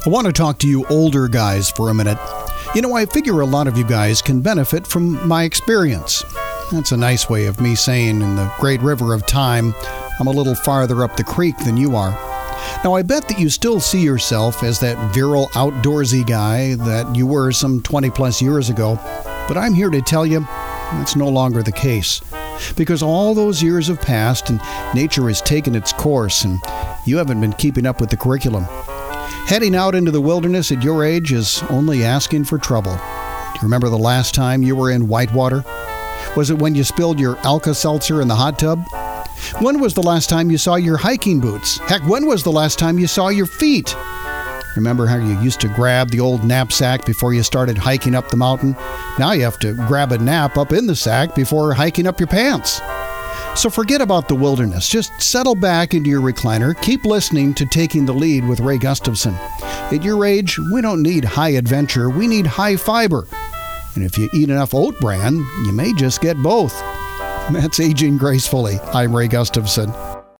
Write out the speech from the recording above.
I want to talk to you older guys for a minute. You know, I figure a lot of you guys can benefit from my experience. That's a nice way of me saying in the great river of time, I'm a little farther up the creek than you are. Now, I bet that you still see yourself as that virile, outdoorsy guy that you were some 20 plus years ago. But I'm here to tell you that's no longer the case. Because all those years have passed and nature has taken its course and you haven't been keeping up with the curriculum. Heading out into the wilderness at your age is only asking for trouble. Do you remember the last time you were in whitewater? Was it when you spilled your Alka-Seltzer in the hot tub? When was the last time you saw your hiking boots? Heck, when was the last time you saw your feet? Remember how you used to grab the old knapsack before you started hiking up the mountain? Now you have to grab a nap up in the sack before hiking up your pants. So forget about the wilderness. Just settle back into your recliner. Keep listening to Taking the Lead with Ray Gustafson. At your age, we don't need high adventure. We need high fiber. And if you eat enough oat bran, you may just get both. That's Aging Gracefully. I'm Ray Gustafson.